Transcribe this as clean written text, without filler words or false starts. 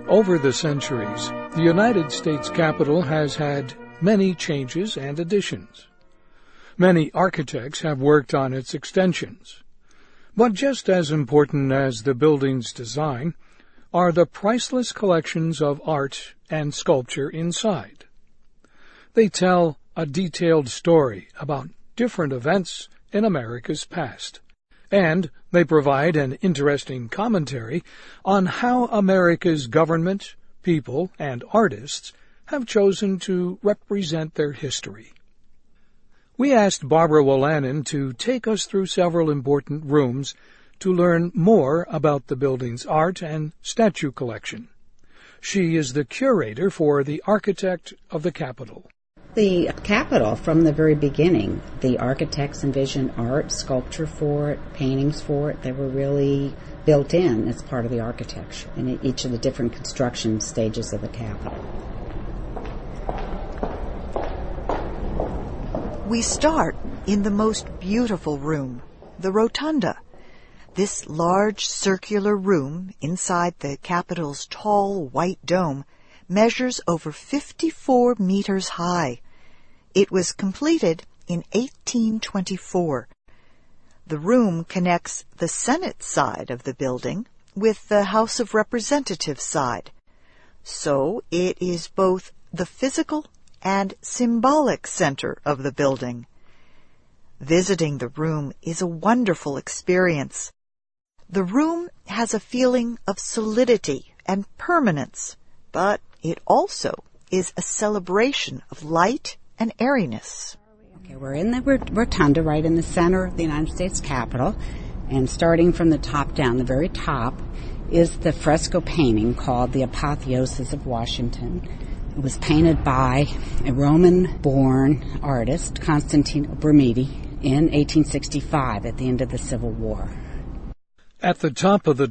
Over the centuries, the United States Capitol has had many changes and additions. Many architects have worked on its extensions. But just as important as the building's design are the priceless collections of art and sculpture inside. They tell a detailed story about different events in America's past, and they provide an interesting commentary on how America's government, people, and artists have chosen to represent their history. We asked Barbara Wolanin to take us through several important rooms to learn more about the building's art and statue collection. She is the curator for the Architect of the Capitol. The Capitol, from the very beginning, the architects envisioned art, sculpture for it, paintings for it. They were really built in as part of the architecture in each of the different construction stages of the Capitol. We start in the most beautiful room, the Rotunda. This large circular room inside the Capitol's tall white dome measures over 54 meters high. It was completed in 1824. The room connects the Senate side of the building with the House of Representatives side. So it is both the physical and symbolic center of the building. Visiting the room is a wonderful experience. The room has a feeling of solidity and permanence, but it also is a celebration of light and airiness. Okay, we're in the Rotunda, right in the center of the United States Capitol, and starting from the top down, the very top, is the fresco painting called The Apotheosis of Washington. It was painted by a Roman-born artist, Constantine Brumidi, in 1865 at the end of the Civil War. At the top of the